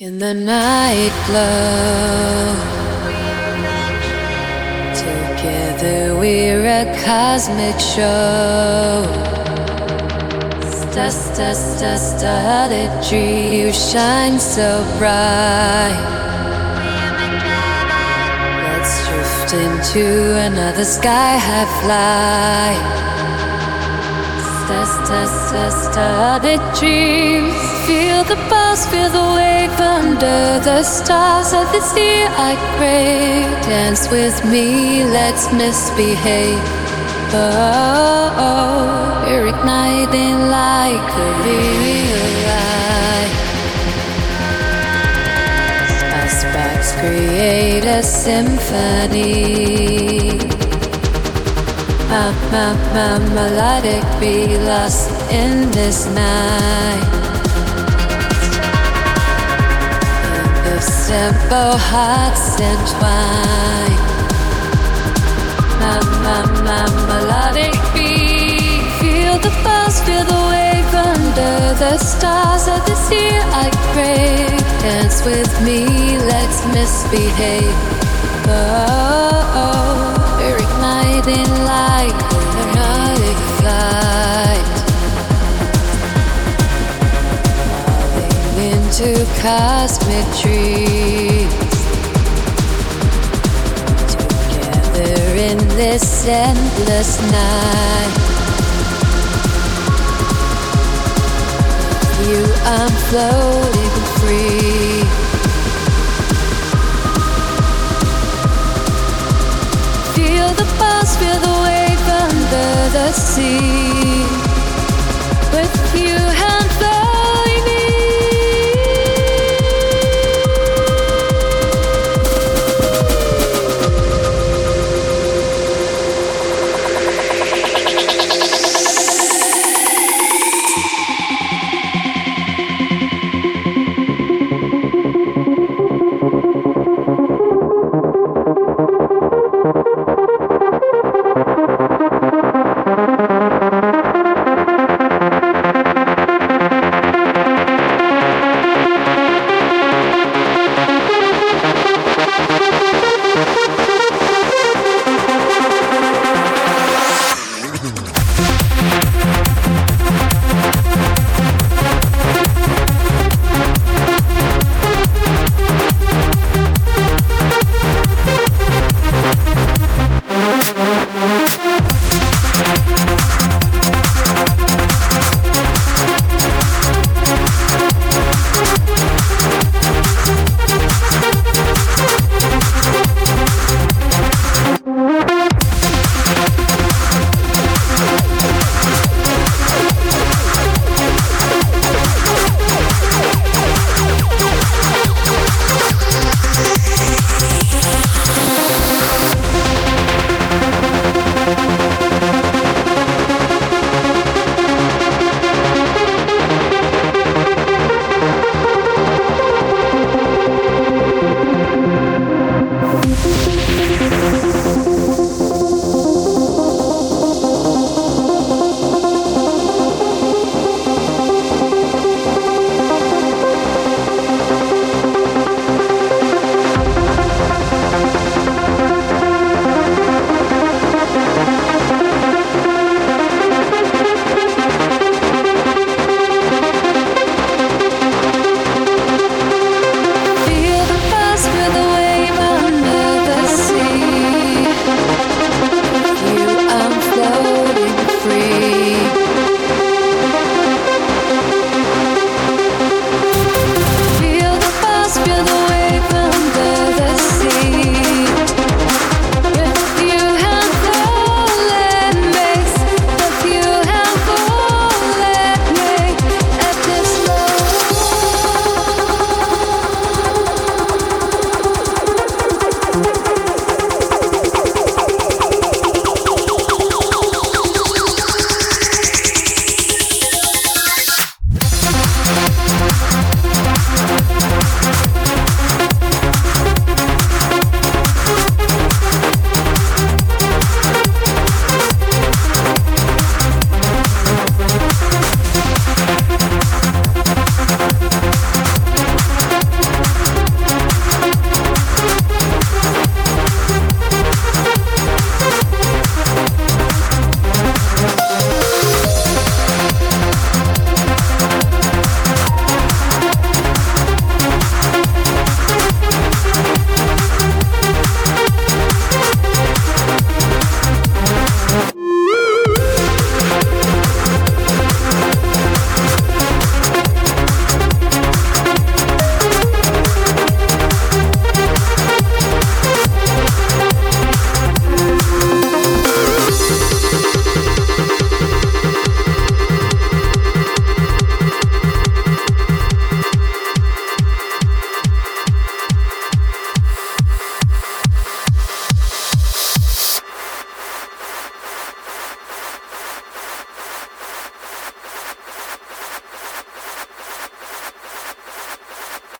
In the night glow, together we're a cosmic show. Starlit dream, you shine so bright. Let's drift into another sky high flight. Starlit dreams, feel the pulse, feel the wave under the stars of the sea. I crave, dance with me, let's misbehave. Oh, we're igniting like a real light. Our sparks create a symphony. Melodic be lost in this night. In this tempo, hearts entwine. Melodic be, feel the pulse, feel the wave under the stars of the sea. I crave, dance with me, let's misbehave. Oh, we're igniting like an aeronautic flight, falling into cosmic dreams. Together in this endless night, you, I'm floating free.